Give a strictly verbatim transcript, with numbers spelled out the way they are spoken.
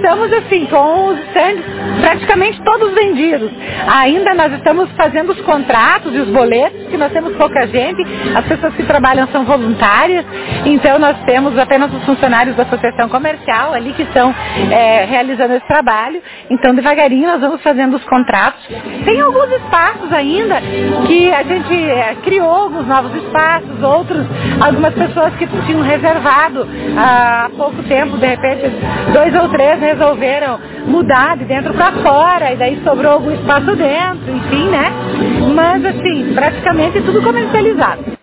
estamos assim, com os stands praticamente todos vendidos. Ainda nós estamos fazendo os contratos e os boletos, que nós temos pouca gente, as pessoas que trabalham são voluntárias, então nós temos apenas os funcionários da associação comercial ali que estão é, realizando esse trabalho. Então devagarinho nós vamos fazendo os contratos. Tem alguns espaços ainda que a gente é, criou alguns novos espaços, outros, algumas pessoas que tinham reservado há pouco tempo, de repente dois ou três resolveram mudar de dentro para fora e daí sobrou algum espaço dentro, enfim, né? Mas assim, praticamente tudo comercializado.